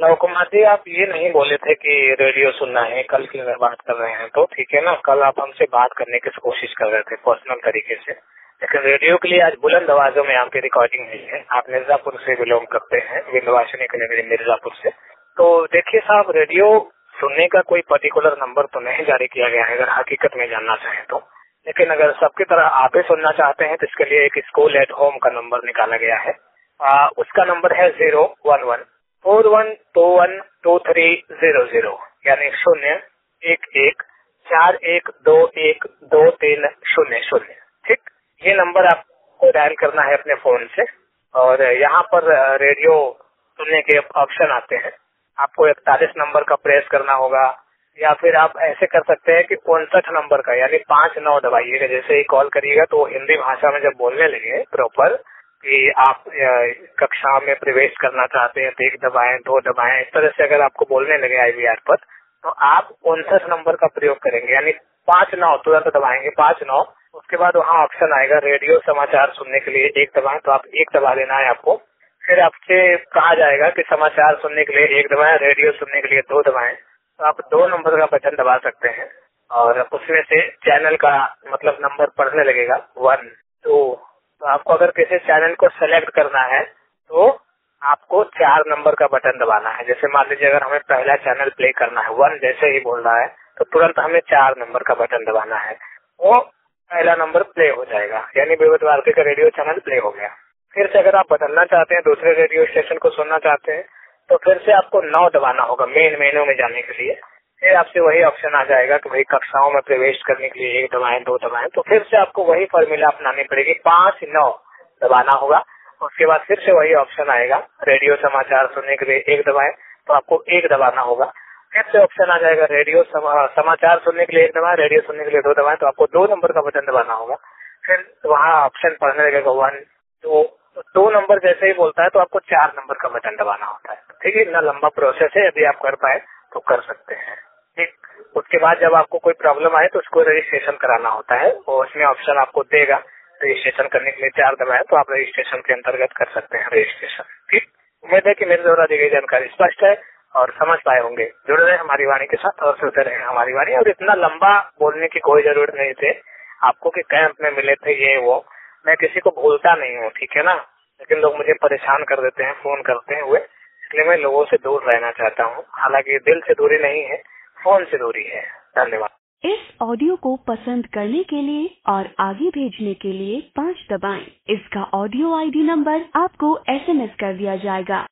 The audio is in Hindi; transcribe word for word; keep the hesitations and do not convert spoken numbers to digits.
नव कुमार जी, आप ये नहीं बोले थे कि रेडियो सुनना है, कल की अगर बात कर रहे हैं तो ठीक है ना। कल आप हमसे बात करने की कोशिश कर रहे थे पर्सनल तरीके से, लेकिन रेडियो के लिए आज बुलंद आवाजों में आपकी रिकॉर्डिंग नहीं है। आप मिर्जापुर से बिलोंग करते हैं, विंध्यवासिनी के लिए मिर्जापुर से। तो देखिए साहब, रेडियो सुनने का कोई पर्टिकुलर नंबर तो नहीं जारी किया गया है अगर हकीकत में जानना चाहें तो। लेकिन अगर सबकी तरह आप भी सुनना चाहते हैं तो इसके लिए एक स्कूल एट होम का नंबर निकाला गया है। आ, उसका नंबर है zero one one four one two one two three zero zero, यानी शून्य एक एक चार एक दो एक दो तीन शून्य शून्य। ठीक, ये नंबर आपको डायल करना है अपने फोन से और यहाँ पर रेडियो सुनने के ऑप्शन आते हैं। आपको इकतालीस नंबर का प्रेस करना होगा या फिर आप ऐसे कर सकते हैं कि उनसठ नंबर का यानी पाँच नौ दबाइएगा। जैसे ही कॉल करिएगा तो हिंदी भाषा में जब बोलने लगे प्रॉपर कि आप कक्षा में प्रवेश करना चाहते हैं तो एक दबाएं, दो दबाएं, इस तरह से अगर आपको बोलने लगे आईवीआर पर तो आप उनसठ नंबर का प्रयोग करेंगे यानी पाँच नौ तुरंत दबाएंगे, पाँच नौ। उसके बाद वहाँ ऑप्शन आएगा रेडियो समाचार सुनने के लिए एक दबाएं, तो आप एक दबा देना है आपको। फिर आपसे कहा जाएगा कि समाचार सुनने के लिए एक दबाएं, रेडियो सुनने के लिए दो दबाएं, तो आप दो नंबर का बटन दबा सकते हैं और उसमें से चैनल का मतलब नंबर पढ़ने लगेगा वन टू। तो आपको अगर किसी चैनल को सेलेक्ट करना है तो आपको चार नंबर का बटन दबाना है। जैसे मान लीजिए अगर हमें पहला चैनल प्ले करना है, वन जैसे ही बोल रहा है तो तुरंत हमें चार नंबर का बटन दबाना है, वो पहला नंबर प्ले हो जाएगा यानी विविध भारती का रेडियो चैनल प्ले हो गया। फिर से अगर आप बदलना चाहते हैं, दूसरे रेडियो स्टेशन को सुनना चाहते हैं तो फिर से आपको नौ दबाना होगा मेन मेनू में जाने के लिए। फिर आपसे वही ऑप्शन आ जाएगा कि भाई कक्षाओं में प्रवेश करने के लिए एक दबाएं, दो दबाएं, तो फिर से आपको वही फॉर्मूला अपनानी पड़ेगी, पाँच नौ दबाना होगा। उसके बाद फिर से वही ऑप्शन आएगा रेडियो समाचार सुनने के लिए एक दबाएं, तो आपको एक दबाना होगा। फिर से ऑप्शन आ जाएगा रेडियो समा, समाचार सुनने के लिए एक दबाएं, रेडियो सुनने के लिए दो दबाएं, तो आपको दो नंबर का बटन दबाना होगा। फिर वहाँ ऑप्शन पढ़ने लगेगा वन टू, तो दो नंबर जैसे ही बोलता है तो आपको चार नंबर का बटन दबाना होता है। ठीक है, इतना लंबा प्रोसेस है, यदि आप कर पाए तो कर सकते हैं। ठीक, उसके बाद जब आपको कोई प्रॉब्लम आए तो उसको रजिस्ट्रेशन कराना होता है और उसमें ऑप्शन आपको देगा रजिस्ट्रेशन करने के लिए चार दबाए, तो आप रजिस्ट्रेशन के अंतर्गत कर सकते हैं रजिस्ट्रेशन। ठीक, उम्मीद है कि मेरे द्वारा दी गई जानकारी स्पष्ट है और समझ पाए होंगे। जुड़ रहे हमारी वाणी के साथ और सुनते रहे हमारी वाणी। और इतना लंबा बोलने की कोई जरूरत नहीं थे आपको कि कैंप में मिले थे ये वो, मैं किसी को भूलता नहीं हूँ, ठीक है ना। लेकिन लोग मुझे परेशान कर देते हैं फोन करते हुए, इसलिए मैं लोगों से दूर रहना चाहता हूँ। हालांकि दिल से दूरी नहीं है, फोन से दूरी है। धन्यवाद। इस ऑडियो को पसंद करने के लिए और आगे भेजने के लिए पाँच दबाएं। इसका ऑडियो आईडी नंबर आपको एसएमएस कर दिया जाएगा।